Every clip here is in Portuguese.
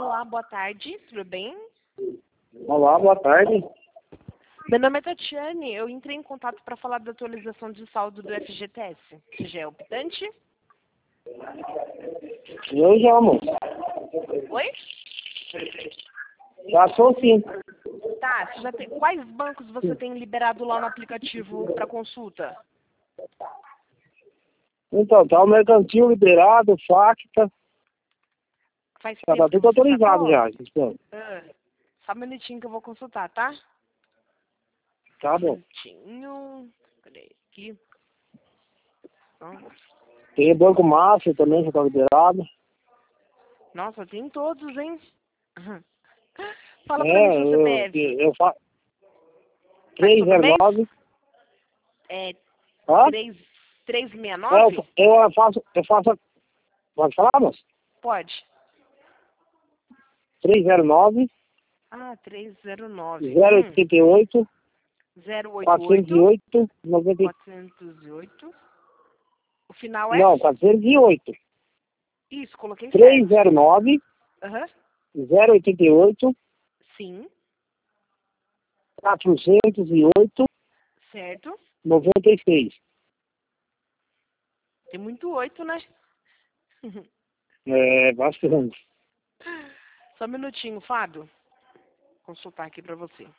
Olá, boa tarde, tudo bem? Olá, boa tarde. Meu nome é Tatiane, eu entrei em contato para falar da atualização de saldo do FGTS. Você já é optante? Eu já, moço. Oi? Já sou sim. Tá, você já tem... Quais bancos você tem liberado lá no aplicativo para consulta? Então, tá o mercantil liberado, Facta. Faz Já tempo tá que tudo você autorizado sacou? já. Então, Só um minutinho que eu vou consultar, tá? tá Um bom. minutinho. Cadê aqui? Tem Banco Mafra também, já tá liberado. Nossa, tem todos, hein? Fala pra mim seu CPF. Eu faço Faz todo mês? 309. É Hã? 369? Eu faço. Pode falar, moço? Pode. 309 Ah, 309. 088 088 408 90. 408. O final é? Não, 408. Isso, coloquei certo. 309 Aham. 088 Sim, 408 certo. 96. Tem muito 8, né? É, bastante. Só um minutinho, Fábio. Vou consultar aqui pra você.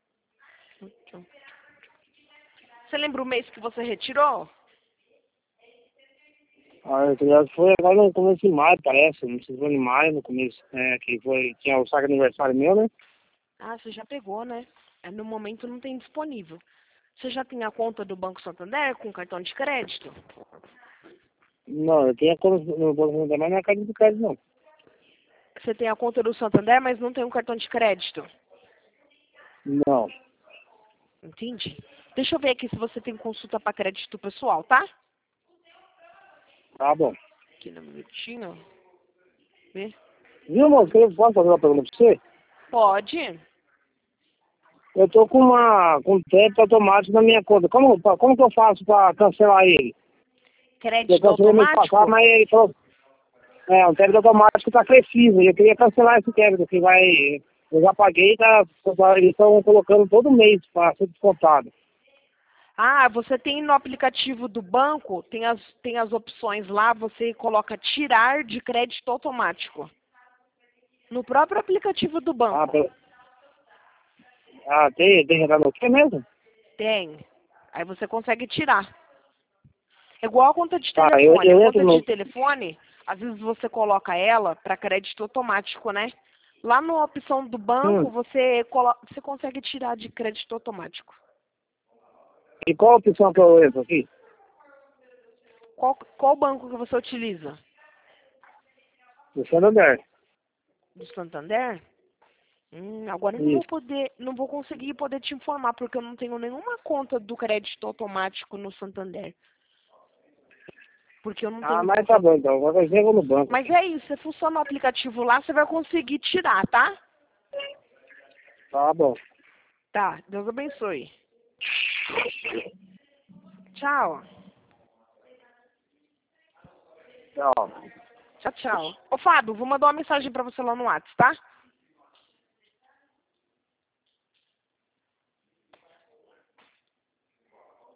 Você lembra o mês que você retirou? A criança foi agora no começo de maio, parece. Não sei se foi em maio, no começo, que foi, tinha o saco aniversário meu, né? Ah, você já pegou, né? No momento não tem disponível. Você já tem a conta do Banco Santander com cartão de crédito? Não, eu tenho a conta no Banco Santander, mas não é cartão de crédito, não. Você tem a conta do Santander, mas não tem um cartão de crédito? Não, Entendi. Deixa eu ver aqui se você tem consulta para crédito pessoal, tá? tá bom. Aqui no minutinho. Vê? Viu, moço, eu posso fazer uma pergunta pra você? Pode. Eu tô com débito automático na minha conta. Como que eu faço pra cancelar ele? Eu Crédito cancelei mês automático? passado, mas ele falou, um débito automático tá crescido. E eu queria cancelar esse débito, que vai... Eu já paguei, eles estão colocando todo mês para ser descontado. Ah, você tem no aplicativo do banco, tem as opções lá, você coloca tirar de crédito automático. No próprio aplicativo do Ah, banco. tem já no quê mesmo? Tem. Aí você consegue tirar. É igual a conta de Tá, telefone. A eu conta entro de no... telefone, às vezes você coloca ela para crédito automático, né? Lá na opção do banco, você consegue tirar de crédito automático. E qual a opção que eu entro aqui? Qual banco que você utiliza? Do Santander. Do Santander? Agora eu Isso. não vou conseguir poder te informar, porque eu não tenho nenhuma conta do crédito automático no Santander. Porque eu não Ah, tenho mas conta. tá bom, então. Agora eu vou no banco. Mas é isso, você funciona o aplicativo lá, você vai conseguir tirar, tá? Tá bom. Tá, Deus abençoe. Tchau. Tchau. Tchau, tchau. Ô, Fábio, vou mandar uma mensagem pra você lá no WhatsApp, tá?